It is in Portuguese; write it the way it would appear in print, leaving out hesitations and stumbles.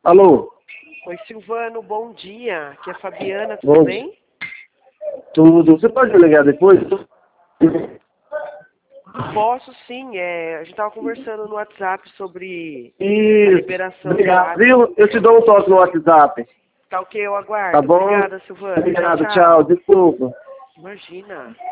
Alô? Oi, Silvano, bom dia. Aqui é a Fabiana, tudo bem? Tudo. Você pode me ligar depois? Posso sim, a gente estava conversando no WhatsApp sobre a Isso. liberação do Obrigado, ar. viu? Eu te dou um toque no WhatsApp. Tá ok, eu aguardo. Tá bom? Obrigada, Silvano. Obrigado, Tchau, tchau. Desculpa. Imagina.